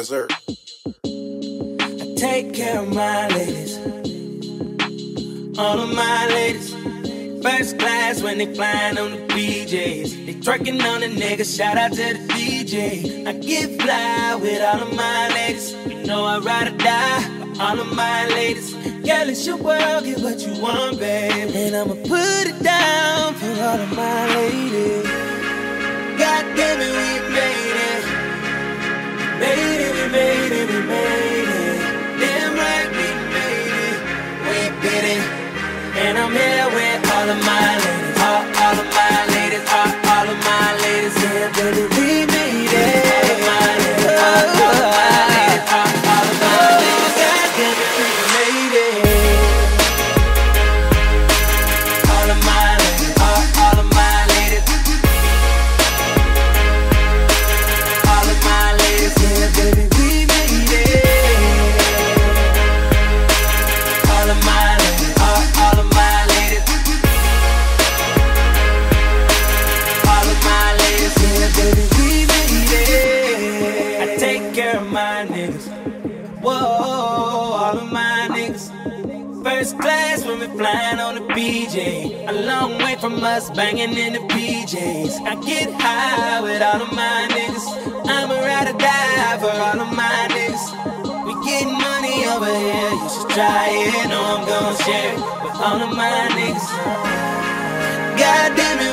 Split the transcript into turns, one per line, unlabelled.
Yes, sir.
I take care of my ladies, all of my ladies. First class when they flying on the PJs. They twerking on the niggas, shout out to the DJ. I get fly with all of my ladies. You know I ride or die for all of my ladies. Girl, it's your world, get what you want, babe. And I'ma put it down for all of my ladies. God damn it, we made it. Made it, we made it, we made it. Damn right, we made it. We did it. And I'm here with all of my ladies, all of my ladies, all of my ladies. Yeah, baby, we made it. All of my ladies, all of my ladies, all of my ladies. God damn it, we made it. All of my ladies, all of my ladies. All of my ladies, yeah, baby, we made it. All of my ladies, all of my ladies. All of my ladies, yeah, baby, we made it. I take care of my niggas. Whoa, all of my niggas. First class when we flying on the PJ. A long way from us banging in the PJs. I get high with all of my niggas. I'ma ride or die for all of my niggas. We getting money over here, you should try it. Know I'm gon' share it with all of my niggas. God damn it,